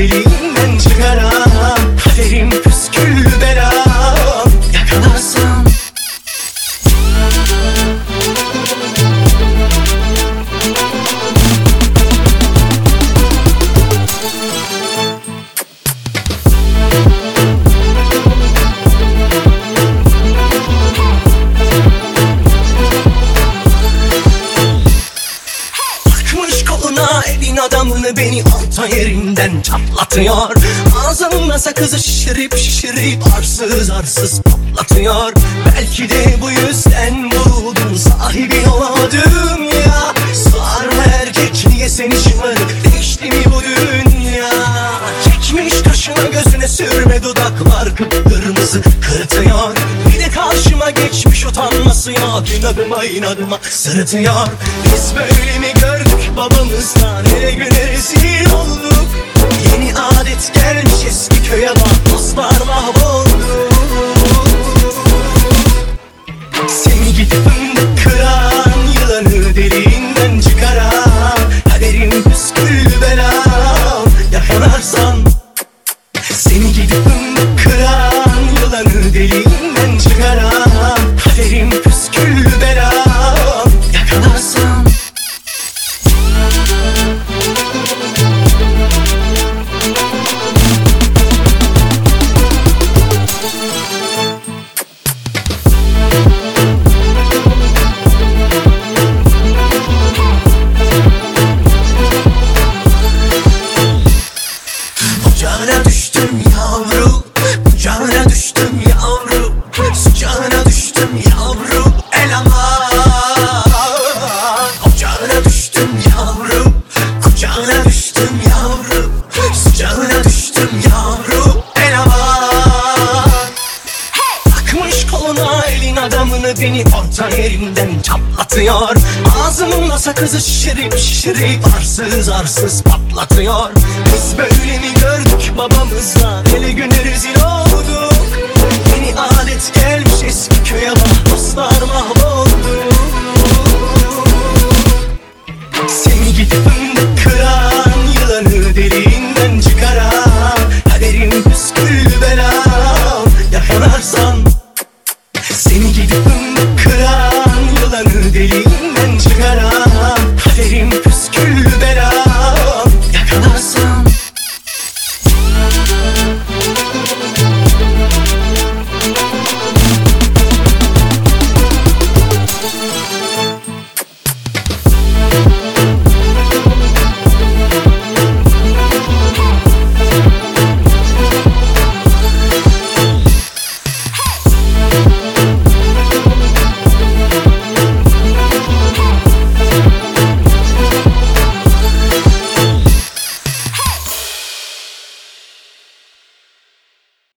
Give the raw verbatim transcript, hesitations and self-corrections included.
deliğinden çıkaran kaderim püsküllü belam yakalarsam. Elin adamını beni orta yerinden çatlatıyor. Ağzımla sakızı şişirip şişirip arsız arsız patlatıyor. Belki de bu yüzden vuruldum, sahibi olamadım ya. Sarma erkek niye seni şımarık, değişti mi bu dünya? Çekmiş kaşına gözüne sürme, dudaklar kıpkırmızı kırıtıyor. Bir de karşıma geçmiş utanması yok, inadıma inadıma sırıtıyor. Biz böyle mi gördük babamızdan, her gün rezil olduk. Yeni adet gelmiş eski köye bak, dostlar mahvoldu. Seni gidip fındık kıran, yılanı deliğinden çıkaran kaderim püsküllü belam yakalarsan. Seni gidip fındık kıran, yılanı deliğinden çıkaran kaderim püsküllü belam yakalarsan. Kucağına düştüm yavru, kucağına düştüm yavru, sıcağına düştüm yavru, el aman. Kucağına düştüm yavru, kucağına düştüm yavru, sıcağına düştüm yavru, el aman. Takmış koluna elin adamını, beni orta yerinden çatlatıyor. Ağzımla sakızı şişirip şişirip arsız arsız patlatıyor. Biz böyle mi gördük babamızla, hele güne rezil olduk. Yeni adet gelmiş eski köye bak, dostlar mahvoldu. Seni gidip fındık kırar,